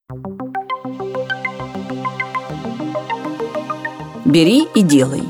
Бери и делай.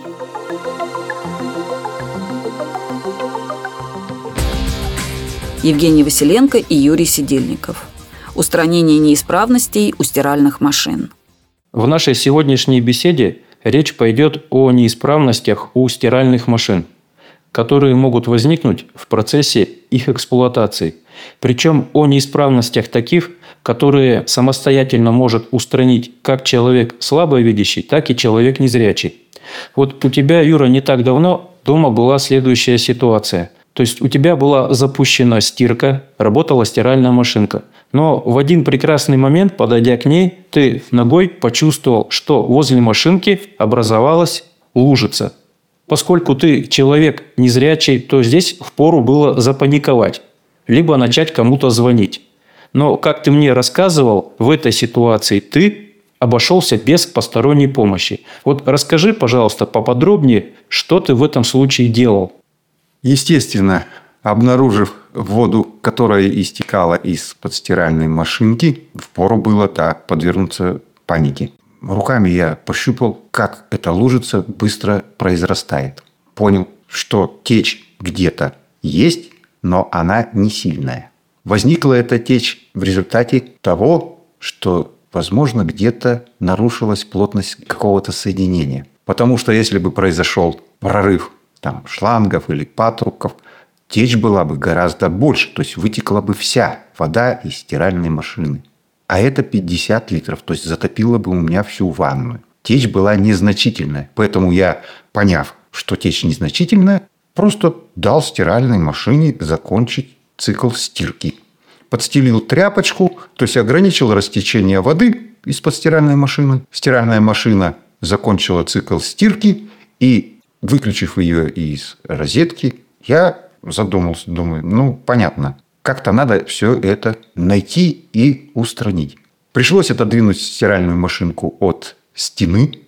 Евгений Василенко и Юрий Сидельников. Устранение неисправностей у стиральных машин. В нашей сегодняшней беседе речь пойдет о неисправностях у стиральных машин, которые могут возникнуть в процессе их эксплуатации. Причем о неисправностях таких, которые самостоятельно может устранить как человек слабовидящий, так и человек незрячий. Вот у тебя, Юра, не так давно дома была следующая ситуация. То есть у тебя была запущена стирка, работала стиральная машинка. Но в один прекрасный момент, подойдя к ней, ты ногой почувствовал, что возле машинки образовалась лужица. Поскольку ты человек незрячий, то здесь впору было запаниковать, либо начать кому-то звонить. Но, как ты мне рассказывал, в этой ситуации ты обошелся без посторонней помощи. Вот расскажи, пожалуйста, поподробнее, что ты в этом случае делал. Естественно, обнаружив воду, которая истекала из-под стиральной машинки, впору было подвергнуться панике. Руками я пощупал, как эта лужица быстро произрастает. Понял, что течь где-то есть, но она не сильная. Возникла эта течь в результате того, что, возможно, где-то нарушилась плотность какого-то соединения. Потому что если бы произошел прорыв шлангов или патрубков, течь была бы гораздо больше, то есть вытекла бы вся вода из стиральной машины. А это 50 литров, то есть затопило бы у меня всю ванную. Течь была незначительная, поэтому я, поняв, что течь незначительная, просто дал стиральной машине закончить цикл стирки. Подстелил тряпочку, то есть ограничил растечение воды из-под стиральной машины. Стиральная машина закончила цикл стирки, и, выключив ее из розетки, я задумался, думаю, понятно, как-то надо все это найти и устранить. Пришлось отодвинуть стиральную машинку от стены,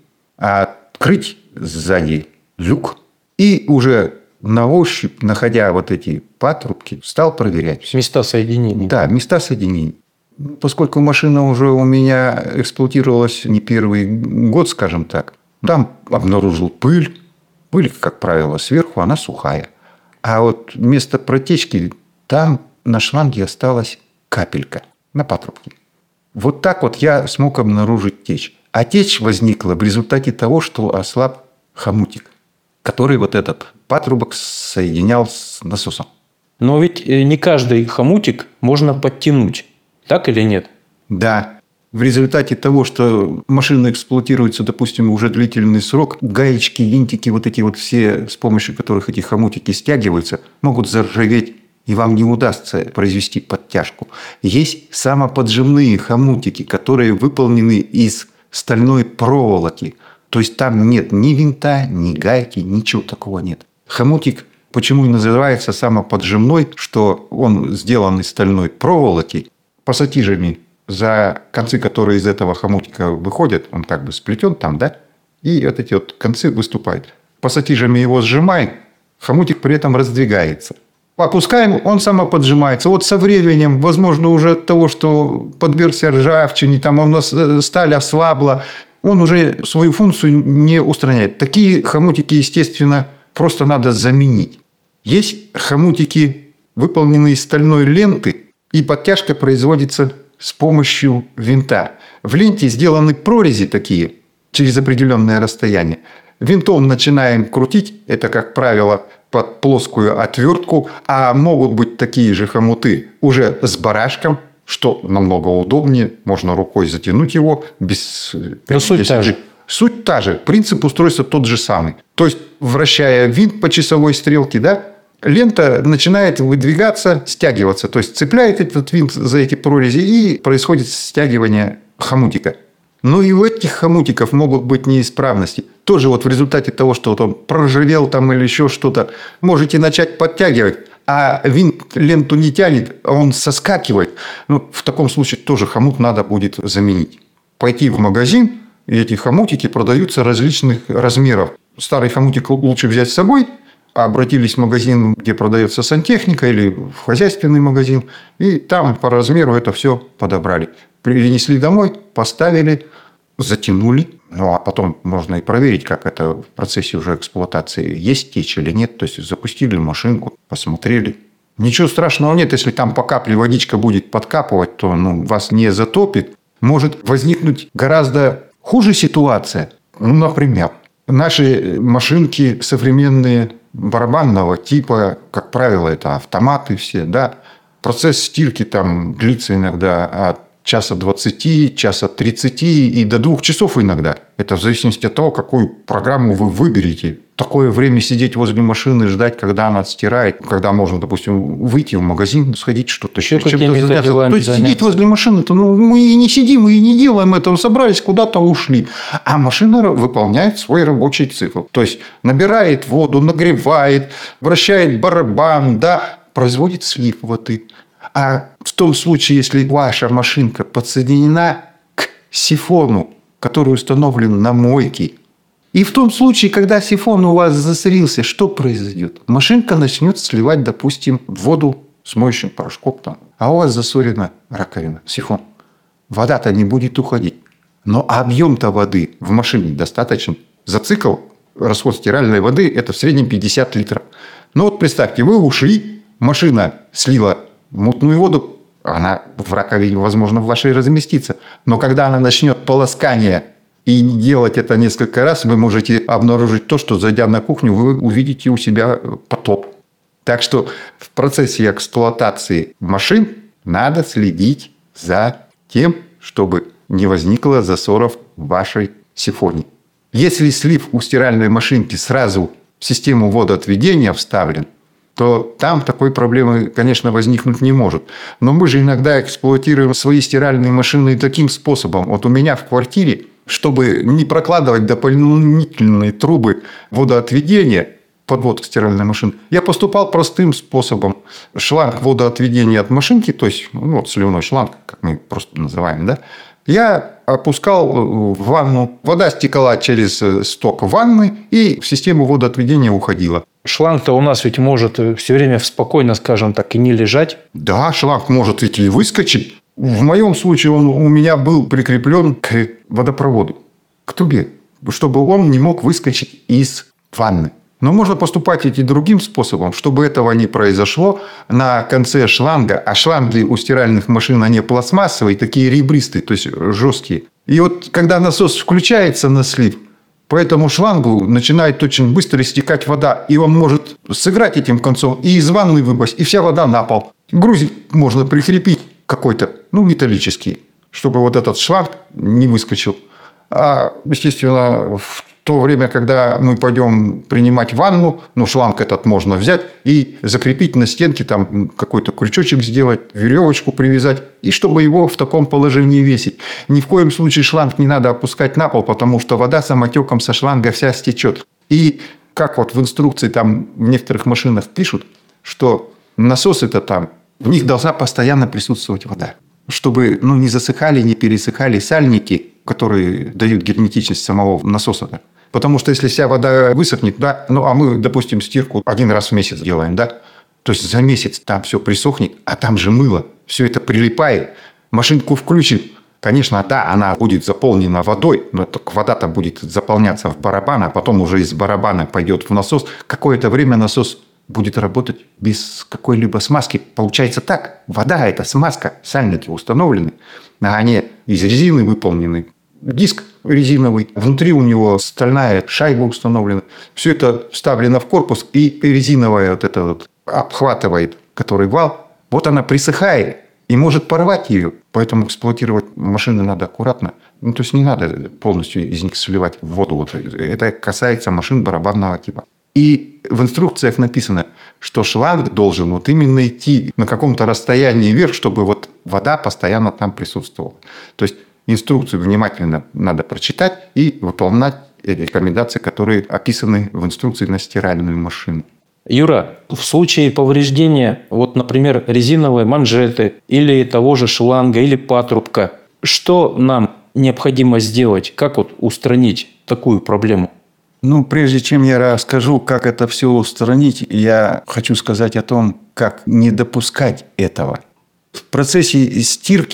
открыть сзади люк и уже на ощупь, находя вот эти патрубки, стал проверять. Места соединений. Да, места соединений. Поскольку машина уже у меня эксплуатировалась не первый год, скажем так, там обнаружил пыль. Пыль, как правило, сверху, она сухая. А вот место протечки, там на шланге осталась капелька на патрубке. Вот так вот я смог обнаружить течь. А течь возникла в результате того, что ослаб хомутик, который вот этот патрубок соединял с насосом. Но ведь не каждый хомутик можно подтянуть, так или нет? Да. В результате того, что машина эксплуатируется, допустим, уже длительный срок, гаечки, винтики, вот эти вот все, с помощью которых эти хомутики стягиваются, могут заржаветь, и вам не удастся произвести подтяжку. Есть самоподжимные хомутики, которые выполнены из стальной проволоки. То есть там нет ни винта, ни гайки, ничего такого нет. Хомутик почему и называется самоподжимной, что он сделан из стальной проволоки, пассатижами, за концы, которые из этого хомутика выходят, он как бы сплетен там, да? И вот эти вот концы выступают. Пассатижами его сжимаем, хомутик при этом раздвигается. Опускаем, он самоподжимается. Вот со временем, возможно, уже от того, что подвергся ржавчине, там у нас сталь ослабла, он уже свою функцию не устраняет. Такие хомутики, естественно, просто надо заменить. Есть хомутики, выполненные из стальной ленты, и подтяжка производится с помощью винта. В ленте сделаны прорези такие через определенное расстояние. Винтом начинаем крутить. Это, как правило, под плоскую отвертку. А могут быть такие же хомуты уже с барашком, что намного удобнее. Можно рукой затянуть его. Но суть та же. Суть та же. Принцип устройства тот же самый. То есть, вращая винт по часовой стрелке, да, лента начинает выдвигаться, стягиваться. То есть, цепляет этот винт за эти прорези, и происходит стягивание хомутика. Но и у этих хомутиков могут быть неисправности. Тоже вот в результате того, что вот он проржавел там или еще что-то, можете начать подтягивать, а винт ленту не тянет, а он соскакивает. В таком случае тоже хомут надо будет заменить. Пойти в магазин, и эти хомутики продаются различных размеров. Старый хомутик лучше взять с собой, а обратились в магазин, где продается сантехника, или в хозяйственный магазин, и там по размеру это все подобрали. Принесли домой, поставили, затянули. Ну, а потом можно и проверить, как это в процессе уже эксплуатации. Есть течь или нет. То есть, запустили машинку, посмотрели. Ничего страшного нет. Если там по капле водичка будет подкапывать, то вас не затопит. Может возникнуть гораздо хуже ситуация. Например, наши машинки современные барабанного типа, как правило, это автоматы все, да. Процесс стирки там длится иногда от часа 20, часа 30 и до 2 часов иногда. Это в зависимости от того, какую программу вы выберете. Такое время сидеть возле машины, ждать, когда она отстирает, когда можно, допустим, выйти в магазин, сходить, что-то еще чем-то заняться. То есть, заняться. сидеть возле машины, то мы и не сидим, и не делаем этого, собрались, куда-то ушли. А машина выполняет свой рабочий цикл. То есть, набирает воду, нагревает, вращает барабан, да, производит слив воды. А в том случае, если ваша машинка подсоединена к сифону, который установлен на мойке, и в том случае, когда сифон у вас засорился, что произойдет? Машинка начнет сливать, допустим, воду с моющим порошком, а у вас засорена раковина, сифон. Вода-то не будет уходить. Но объем-то воды в машине достаточно. За цикл расход стиральной воды – это в среднем 50 литров. Ну вот представьте, вы ушли, машина слила мутную воду, она в раковине, возможно, в вашей разместится. Но когда она начнет полоскание и делать это несколько раз, вы можете обнаружить то, что, зайдя на кухню, вы увидите у себя потоп. Так что в процессе эксплуатации машин надо следить за тем, чтобы не возникло засоров в вашей сифоне. Если слив у стиральной машинки сразу в систему водоотведения вставлен, то там такой проблемы, конечно, возникнуть не может. Но мы же иногда эксплуатируем свои стиральные машины таким способом. Вот у меня в квартире, чтобы не прокладывать дополнительные трубы водоотведения, подводка стиральной машины, я поступал простым способом. Шланг водоотведения от машинки, то есть сливной шланг, как мы просто называем, да, я опускал в ванну. Вода стекала через сток ванны и в систему водоотведения уходила. Шланг-то у нас ведь может все время спокойно, скажем так, и не лежать. Да, шланг может ведь и выскочить. В моем случае он у меня был прикреплен к водопроводу, к трубе, чтобы он не мог выскочить из ванны. Но можно поступать и другим способом, чтобы этого не произошло. На конце шланга, а шланги у стиральных машин, они пластмассовые, такие ребристые, то есть жесткие. И вот когда насос включается на слив, по этому шлангу начинает очень быстро истекать вода. И он может сыграть этим концом и из ванны выпасть, и вся вода на пол. Грузик можно прикрепить какой-то, металлический, чтобы вот этот шланг не выскочил. А, естественно, в то время, когда мы пойдем принимать ванну, шланг этот можно взять и закрепить на стенке, там какой-то крючочек сделать, веревочку привязать, и чтобы его в таком положении весить. Ни в коем случае шланг не надо опускать на пол, потому что вода самотеком со шланга вся стечет. И как вот в инструкции там в некоторых машинах пишут, что насосы-то там, в них должна постоянно присутствовать вода. Чтобы не засыхали, не пересыхали сальники, которые дают герметичность самого насоса. Потому что если вся вода высохнет, да, а мы, допустим, стирку 1 раз в месяц делаем, да, то есть за месяц там все присохнет, а там же мыло, все это прилипает, машинку включим, конечно, да, она будет заполнена водой, но только вода-то будет заполняться в барабан, а потом уже из барабана пойдет в насос. Какое-то время насос будет работать без какой-либо смазки. Получается так, вода – это смазка, сальники установлены, а они из резины выполнены. Диск резиновый, внутри у него стальная шайба установлена. Все это вставлено в корпус, и резиновая обхватывает, который вал. Вот она присыхает и может порвать ее. Поэтому эксплуатировать машины надо аккуратно. То есть не надо полностью из них сливать воду. Это касается машин барабанного типа. И в инструкциях написано, что шланг должен именно идти на каком-то расстоянии вверх, чтобы вода постоянно там присутствовала. То есть инструкцию внимательно надо прочитать и выполнять рекомендации, которые описаны в инструкции на стиральную машину. Юра, в случае повреждения, например, резиновой манжеты или того же шланга или патрубка, что нам необходимо сделать? Как устранить такую проблему? Прежде чем я расскажу, как это все устранить, я хочу сказать о том, как не допускать этого. В процессе стирки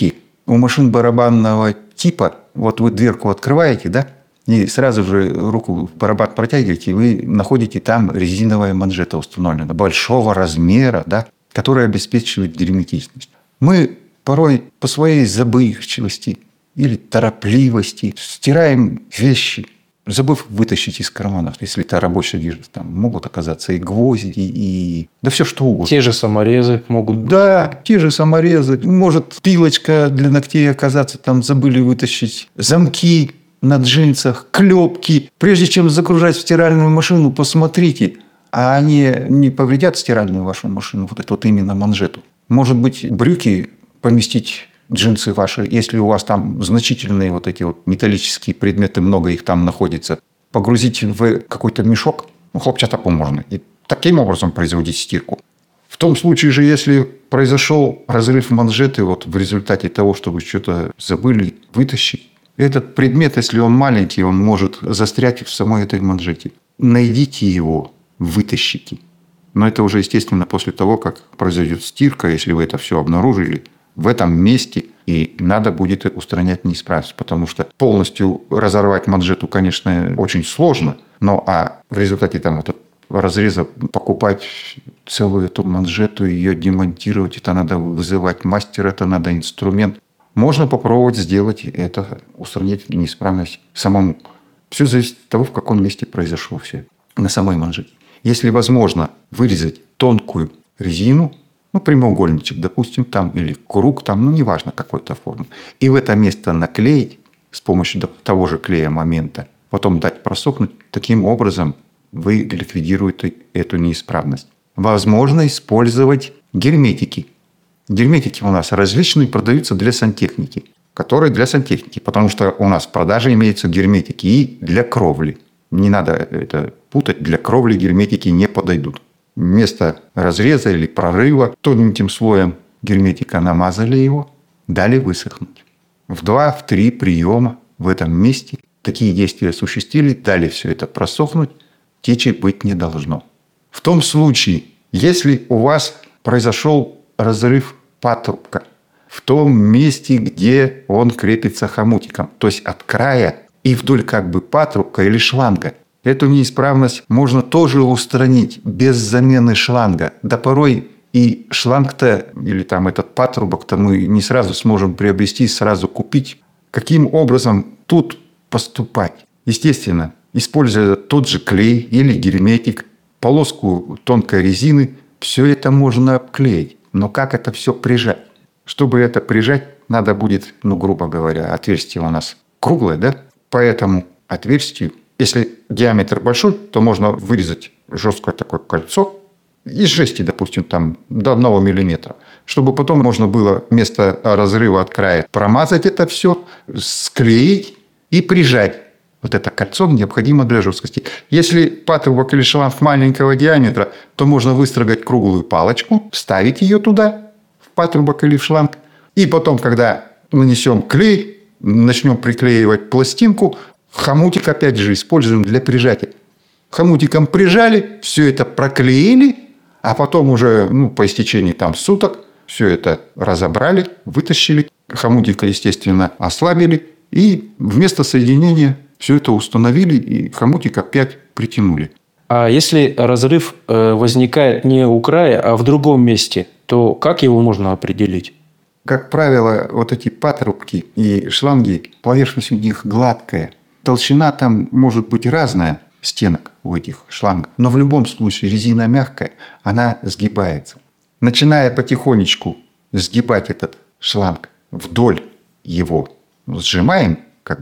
У машин барабанного типа, вот вы дверку открываете, да, и сразу же руку в барабан протягиваете, и вы находите там резиновая манжета установлена, большого размера, да, которая обеспечивает герметичность. Мы порой по своей забывчивости или торопливости стираем вещи, забыв вытащить из карманов, если это рабочая одежда. Там могут оказаться и гвозди, и да все что угодно. Те же саморезы могут быть. Да, те же саморезы. Может пилочка для ногтей оказаться, там забыли вытащить. Замки на джинсах, клепки. Прежде чем загружать в стиральную машину, посмотрите, а они не повредят стиральную вашу машину, вот эту вот именно манжету. Может быть, брюки поместить, джинсы ваши, если у вас там значительные вот эти вот металлические предметы, много их там находится, погрузить в какой-то мешок, хлопчатопу можно, и таким образом производить стирку. В том случае же, если произошел разрыв манжеты вот в результате того, что вы что-то забыли вытащить, этот предмет, если он маленький, он может застрять в самой этой манжете. Найдите его, вытащите. Но это уже, естественно, после того, как произойдет стирка, если вы это все обнаружили, в этом месте и надо будет устранять неисправность, потому что полностью разорвать манжету, конечно, очень сложно, но в результате там вот разреза покупать целую эту манжету, ее демонтировать, это надо вызывать мастера, это надо инструмент. Можно попробовать сделать это, устранить неисправность самому. Все зависит от того, в каком месте произошло все на самой манжете. Если возможно вырезать тонкую резину, прямоугольничек, допустим, там, или круг, там, неважно какой-то формы. И в это место наклеить с помощью того же клея момента, потом дать просохнуть. Таким образом вы ликвидируете эту неисправность. Возможно использовать герметики. Герметики у нас различные продаются для сантехники, которые для сантехники, потому что у нас в продаже имеются герметики и для кровли. Не надо это путать, для кровли герметики не подойдут. Вместо разреза или прорыва тоненьким слоем герметика намазали его, дали высохнуть. В 2-3 приема в этом месте такие действия осуществили, дали все это просохнуть, течи быть не должно. В том случае, если у вас произошел разрыв патрубка в том месте, где он крепится хомутиком, то есть от края и вдоль патрубка или шланга, эту неисправность можно тоже устранить без замены шланга. Да порой и шланг-то, или там этот патрубок-то мы не сразу сможем приобрести, сразу купить. Каким образом тут поступать? Естественно, используя тот же клей или герметик, полоску тонкой резины, все это можно обклеить. Но как это все прижать? Чтобы это прижать, надо будет, грубо говоря, отверстие у нас круглое, да? По этому отверстию, если диаметр большой, то можно вырезать жесткое такое кольцо из жести, допустим, там до 1 миллиметра, чтобы потом можно было вместо разрыва от края промазать это все, склеить и прижать. Вот это кольцо необходимо для жесткости. Если патрубок или шланг маленького диаметра, то можно выстрогать круглую палочку, вставить ее туда, в патрубок или в шланг, и потом, когда нанесем клей, начнем приклеивать пластинку, хомутик опять же используем для прижатия. Хомутиком прижали, все это проклеили, а потом уже по истечении суток все это разобрали, вытащили, хомутика, естественно, ослабили, и вместо соединения все это установили, и хомутик опять притянули. А если разрыв возникает не у края, а в другом месте, то как его можно определить? Как правило, вот эти патрубки и шланги, поверхность у них гладкая. Толщина там может быть разная, стенок у этих шлангов. Но в любом случае резина мягкая, она сгибается. Начиная потихонечку сгибать этот шланг вдоль его, сжимаем,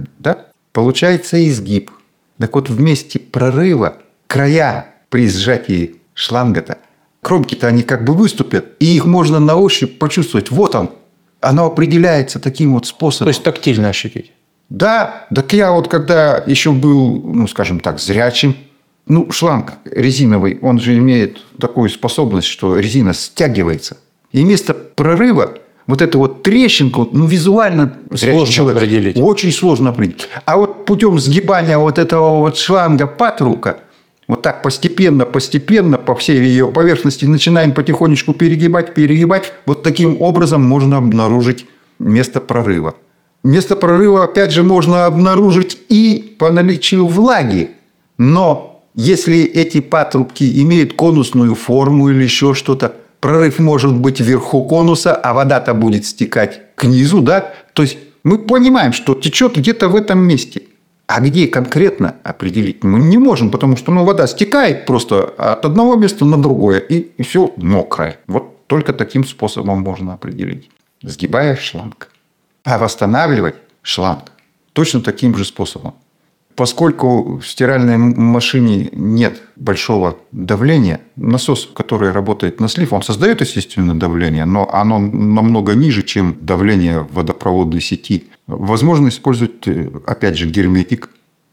получается изгиб. Так вот, в месте прорыва края при сжатии шланга-то, кромки-то они выступят, и их можно на ощупь почувствовать. Вот он. Оно определяется таким вот способом. То есть тактильно ощутить? Да. Так я когда еще был, зрячим, шланг резиновый, он же имеет такую способность, что резина стягивается. И вместо прорыва вот эту вот трещинку, визуально сложно определить. Очень сложно определить. А вот путем сгибания вот этого вот шланга патрубка, вот так постепенно по всей ее поверхности начинаем потихонечку перегибать. Вот таким образом можно обнаружить место прорыва. Место прорыва, опять же, можно обнаружить и по наличию влаги. Но если эти патрубки имеют конусную форму или еще что-то, прорыв может быть вверху конуса, а вода-то будет стекать к низу, да? То есть мы понимаем, что течет где-то в этом месте. А где конкретно определить мы не можем, потому что вода стекает просто от одного места на другое, и все мокрое. Вот только таким способом можно определить. Сгибая шланг. А восстанавливать шланг точно таким же способом. Поскольку в стиральной машине нет большого давления, насос, который работает на слив, он создает, естественно, давление, но оно намного ниже, чем давление в водопроводной сети. Возможно использовать, опять же, герметик.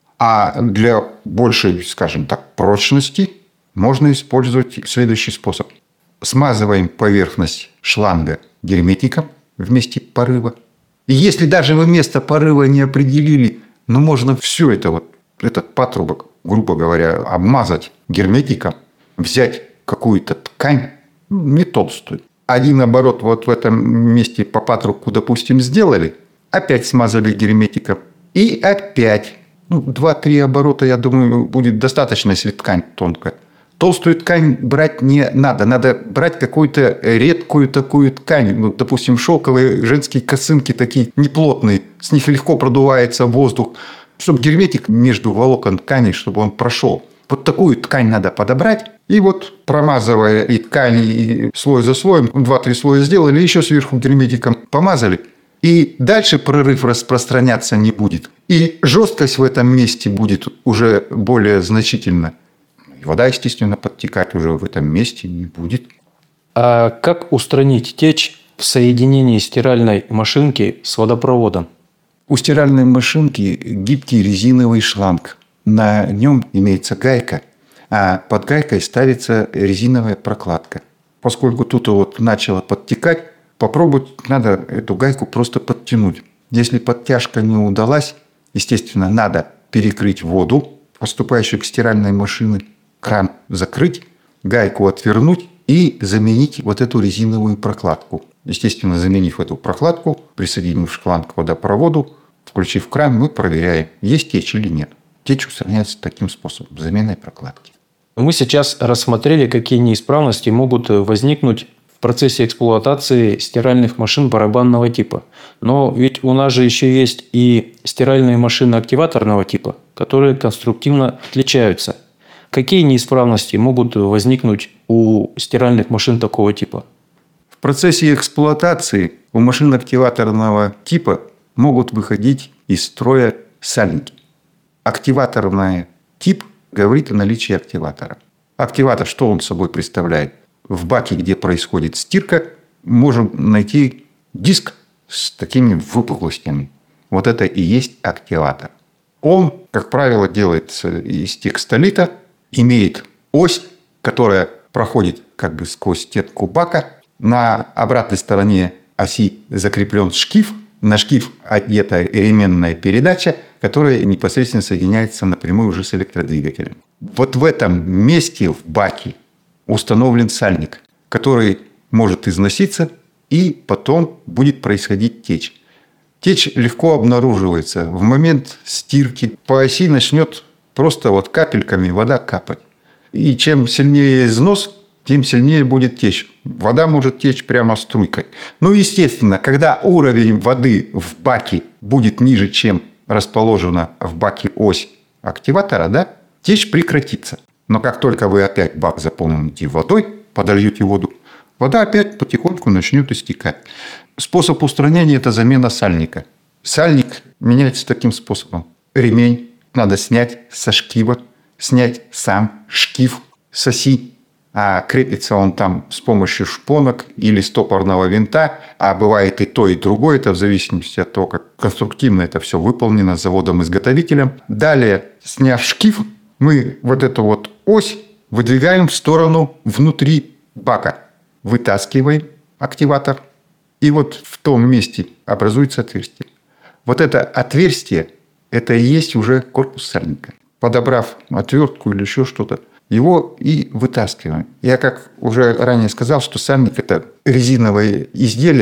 А для большей, скажем так, прочности можно использовать следующий способ. Смазываем поверхность шланга герметиком в месте порыва. И если даже вы место порыва не определили, можно все это, этот патрубок, грубо говоря, обмазать герметиком, взять какую-то ткань, не толстую. Один оборот вот в этом месте по патрубку, допустим, сделали, опять смазали герметиком. И опять, 2-3 оборота, я думаю, будет достаточно, если ткань тонкая. Толстую ткань брать не надо. Надо брать какую-то редкую такую ткань. Допустим, шелковые женские косынки такие неплотные. С них легко продувается воздух. Чтобы герметик между волокон ткани, чтобы он прошел. Вот такую ткань надо подобрать. И промазывая и ткань, и слой за слоем, 2-3 слоя сделали, еще сверху герметиком помазали. И дальше прорыв распространяться не будет. И жесткость в этом месте будет уже более значительна. И вода, естественно, подтекать уже в этом месте не будет. А как устранить течь в соединении стиральной машинки с водопроводом? У стиральной машинки гибкий резиновый шланг. На нем имеется гайка, а под гайкой ставится резиновая прокладка. Поскольку тут начало подтекать, попробовать надо эту гайку просто подтянуть. Если подтяжка не удалась, естественно, надо перекрыть воду, поступающую к стиральной машине, кран закрыть, гайку отвернуть и заменить эту резиновую прокладку. Естественно, заменив эту прокладку, присоединив шланг к водопроводу, включив кран, мы проверяем, есть течь или нет. Течь устраняется таким способом, заменой прокладки. Мы сейчас рассмотрели, какие неисправности могут возникнуть в процессе эксплуатации стиральных машин барабанного типа. Но ведь у нас же еще есть и стиральные машины активаторного типа, которые конструктивно отличаются. Какие неисправности могут возникнуть у стиральных машин такого типа? В процессе эксплуатации у машин активаторного типа могут выходить из строя сальники. Активаторный тип говорит о наличии активатора. Активатор, что он собой представляет? В баке, где происходит стирка, можем найти диск с такими выпуклостями. Вот это и есть активатор. Он, как правило, делается из текстолита, имеет ось, которая проходит сквозь стенку бака. На обратной стороне оси закреплен шкив. На шкив одета ременная передача, которая непосредственно соединяется напрямую уже с электродвигателем. Вот в этом месте в баке установлен сальник, который может износиться, и потом будет происходить течь. Течь легко обнаруживается. В момент стирки по оси начнет просто капельками вода капать. И чем сильнее износ, тем сильнее будет течь. Вода может течь прямо струйкой. Естественно, когда уровень воды в баке будет ниже, чем расположена в баке ось активатора, течь прекратится. Но как только вы опять бак заполните водой, подольете воду, вода опять потихоньку начнет истекать. Способ устранения – это замена сальника. Сальник меняется таким способом. Ремень надо снять со шкива, снять сам шкив с оси. А крепится он там с помощью шпонок или стопорного винта. А бывает и то, и другое. Это в зависимости от того, как конструктивно это все выполнено заводом-изготовителем. Далее, сняв шкив, мы эту ось выдвигаем в сторону внутри бака. Вытаскиваем активатор. И в том месте образуется отверстие. Это отверстие, это и есть уже корпус сальника. Подобрав отвертку или еще что-то, его и вытаскиваем. Я, как уже ранее сказал, что сальник – это резиновое изделие.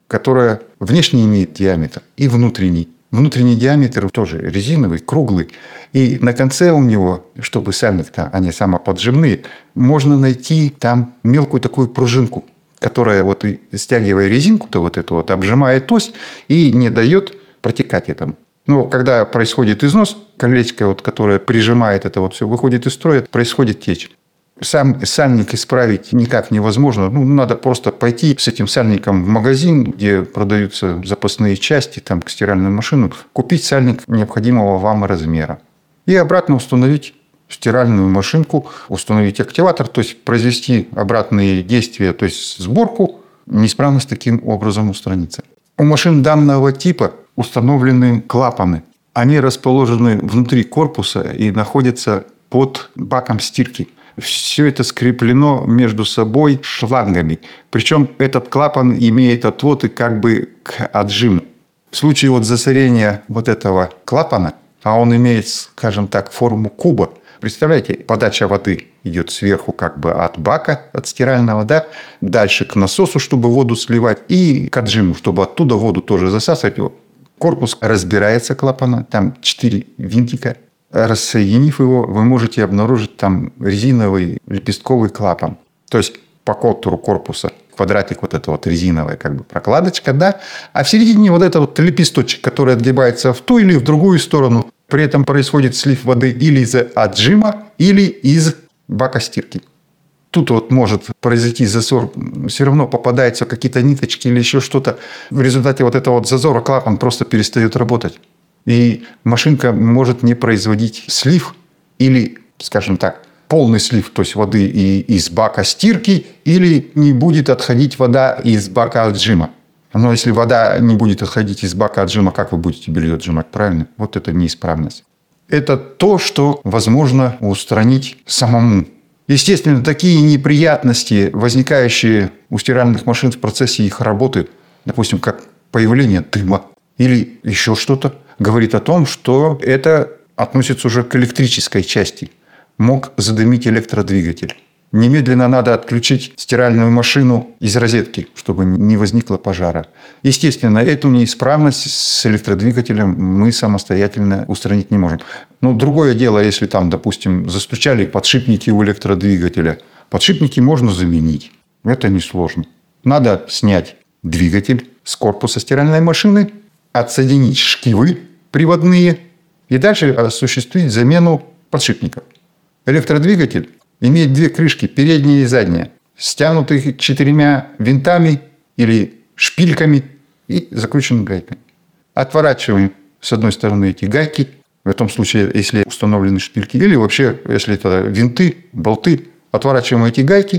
которая внешне имеет диаметр и внутренний. Внутренний диаметр тоже резиновый, круглый. И на конце у него, чтобы сальник-то, они самоподжимные, можно найти там мелкую такую пружинку, которая вот стягивая резинку-то вот эту вот, обжимает ось и не дает протекать этому. Но когда происходит износ, колечко, вот, которое прижимает это вот все, выходит из строя, происходит течь. Сам сальник исправить никак невозможно. Надо просто пойти с этим сальником в магазин, где продаются запасные части там, к стиральной машине, купить сальник необходимого вам размера. И обратно установить стиральную машинку, установить активатор, то есть произвести обратные действия, то есть сборку, неисправность таким образом устранится. У машин данного типа установлены клапаны. Они расположены внутри корпуса и находятся под баком стирки. Все это скреплено между собой шлангами. Причем этот клапан имеет отводы как бы к отжиму. В случае вот засорения вот этого клапана, а он имеет, скажем так, форму куба. Представляете, подача воды идет сверху как бы от бака, от стирального, да, дальше к насосу, чтобы воду сливать, и к отжиму, чтобы оттуда воду тоже засасывать. Корпус разбирается клапана, там 4 винтика. Рассоединив его, вы можете обнаружить там резиновый лепестковый клапан. То есть по контуру корпуса квадратик вот эта вот резиновая как бы прокладочка, да, а в середине вот этот вот лепесточек, который отгибается в ту или в другую сторону. При этом происходит слив воды или из отжима, или из бака стирки. Тут вот может произойти зазор, все равно попадаются какие-то ниточки или еще что-то. В результате вот этого вот зазора клапан просто перестает работать. И машинка может не производить слив или, скажем так, полный слив, то есть воды и из бака стирки, или не будет отходить вода из бака отжима. Но если вода не будет отходить из бака отжима, как вы будете белье отжимать, правильно? Вот это неисправность. Это то, что возможно устранить самому. Естественно, такие неприятности, возникающие у стиральных машин в процессе их работы, допустим, как появление дыма или еще что-то, говорит о том, что это относится уже к электрической части. Мог задымить электродвигатель. Немедленно надо отключить стиральную машину из розетки, чтобы не возникло пожара. Естественно, эту неисправность с электродвигателем мы самостоятельно устранить не можем. Но другое дело, если там, допустим, застучали подшипники у электродвигателя. Подшипники можно заменить. Это несложно. Надо снять двигатель с корпуса стиральной машины, отсоединить шкивы приводные и дальше осуществить замену подшипников. Электродвигатель имеет 2 крышки, передняя и задняя, стянутые 4 винтами или шпильками и закручены гайками. Отворачиваем с одной стороны эти гайки, в этом случае, если установлены шпильки, или вообще, если это винты, болты, отворачиваем эти гайки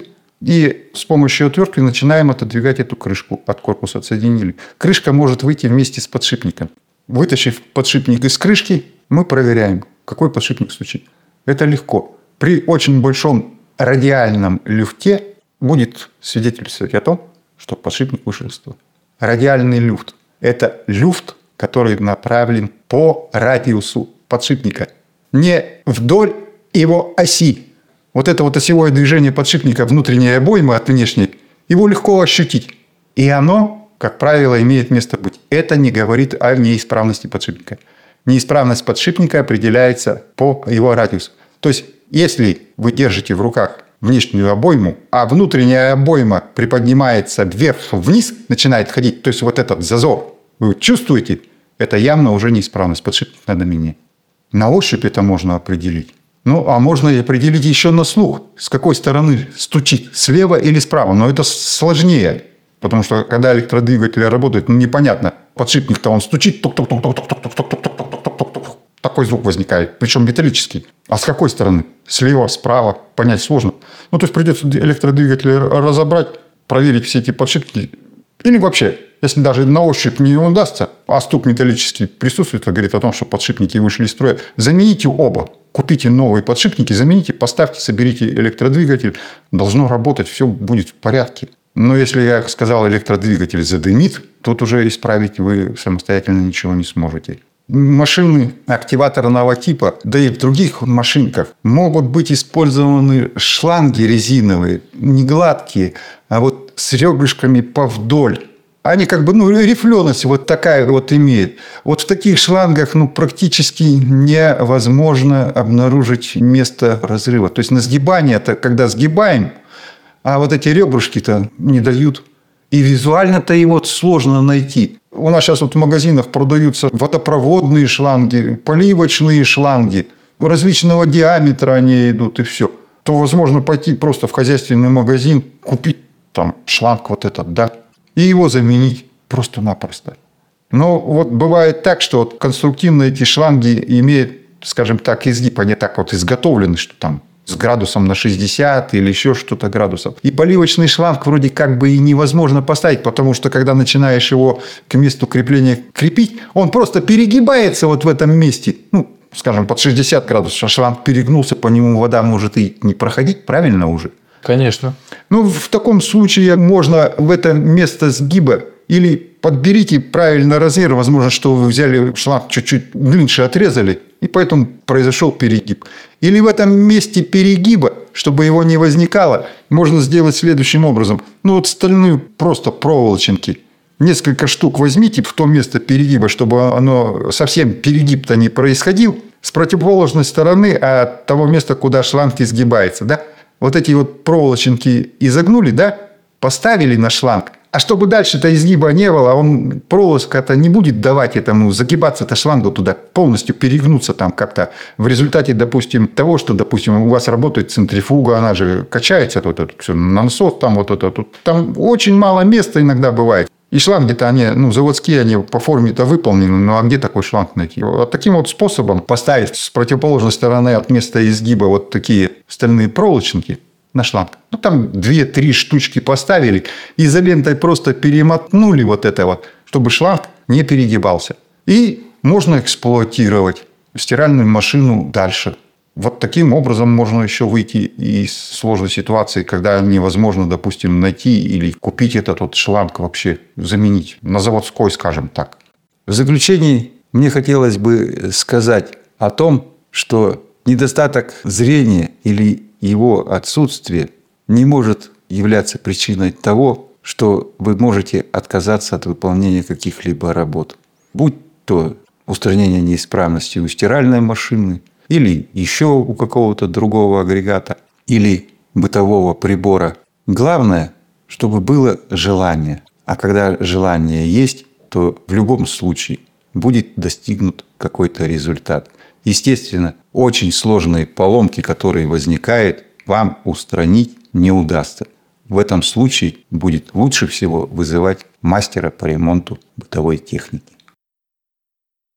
и с помощью отвертки начинаем отодвигать эту крышку от корпуса, отсоединили. Крышка может выйти вместе с подшипником. Вытащив подшипник из крышки, мы проверяем, какой подшипник стучит. Это легко. При очень большом радиальном люфте будет свидетельствовать о том, что подшипник вышел из строя. Радиальный люфт – это люфт, который направлен по радиусу подшипника, не вдоль его оси. Вот это вот осевое движение подшипника, внутренней обоймы от внешней, его легко ощутить. И оно, как правило, имеет место быть. Это не говорит о неисправности подшипника. Неисправность подшипника определяется по его радиусу. То есть, если вы держите в руках внешнюю обойму, а внутренняя обойма приподнимается вверх-вниз, начинает ходить, то есть вот этот зазор, вы чувствуете, это явно уже неисправность, подшипник надо менять. На ощупь это можно определить. А можно и определить еще на слух, с какой стороны стучит, слева или справа. Но это сложнее, потому что когда электродвигатель работает, непонятно, подшипник-то он стучит, такой звук возникает, причем металлический. А с какой стороны? Слева, справа, понять сложно. То есть придется электродвигатель разобрать, проверить все эти подшипники. Или вообще, если даже на ощупь не удастся, а стук металлический присутствует, то говорит о том, что подшипники вышли из строя, замените оба. Купите новые подшипники, замените, поставьте, соберите электродвигатель. Должно работать, все будет в порядке. Но если, я сказал, электродвигатель задымит, тут уже исправить вы самостоятельно ничего не сможете. Машины активаторного типа, да и в других машинках могут быть использованы шланги резиновые, не гладкие, а вот с ребрышками повдоль. Они как бы, рифленость вот такая вот имеют. Вот в таких шлангах, практически невозможно обнаружить место разрыва. То есть на сгибание, это когда сгибаем, а вот эти ребрышки-то не дают. И визуально-то его сложно найти. У нас сейчас вот в магазинах продаются водопроводные шланги, поливочные шланги. Различного диаметра они идут, и все. То возможно пойти просто в хозяйственный магазин, купить там шланг вот этот, да, и его заменить просто-напросто. Но вот бывает так, что вот конструктивно эти шланги имеют, скажем так, изгиб. Они так вот изготовлены, что там с градусом на 60 или еще что-то градусов. И поливочный шланг вроде как бы и невозможно поставить, потому что когда начинаешь его к месту крепления крепить, он просто перегибается вот в этом месте. Скажем, под 60 градусов шланг перегнулся, по нему вода может и не проходить, правильно уже? Конечно. В таком случае можно в это место сгиба или подберите правильно размер. Возможно, что вы взяли шланг чуть-чуть длиннее отрезали, и поэтому произошел перегиб. Или в этом месте перегиба, чтобы его не возникало, можно сделать следующим образом. Стальные просто проволоченки. Несколько штук возьмите в то место перегиба, чтобы оно совсем перегиб-то не происходил, с противоположной стороны от того места, куда шланг изгибается, да? Вот эти вот проволоченки изогнули, да? Поставили на шланг. А чтобы дальше-то изгиба не было, проволочка-то не будет давать этому загибаться-то шлангу туда, полностью перегнуться там как-то. В результате, допустим, того, что, у вас работает центрифуга, она же качается, все, насос, там там очень мало места иногда бывает. И шланги-то они, заводские, они по форме-то выполнены, а где такой шланг найти? Вот таким вот способом поставить с противоположной стороны от места изгиба вот такие стальные проволочники на шланг. Там 2-3 штучки поставили, изолентой просто перемотнули вот это вот, чтобы шланг не перегибался. И можно эксплуатировать стиральную машину дальше. Вот таким образом можно еще выйти из сложной ситуации, когда невозможно, допустим, найти или купить этот вот шланг вообще, заменить на заводской, скажем так. В заключение мне хотелось бы сказать о том, что недостаток зрения или его отсутствие не может являться причиной того, что вы можете отказаться от выполнения каких-либо работ. Будь то устранение неисправности у стиральной машины, или еще у какого-то другого агрегата, или бытового прибора. Главное, чтобы было желание. А когда желание есть, то в любом случае будет достигнут какой-то результат. Естественно, очень сложные поломки, которые возникают, вам устранить не удастся. В этом случае будет лучше всего вызывать мастера по ремонту бытовой техники.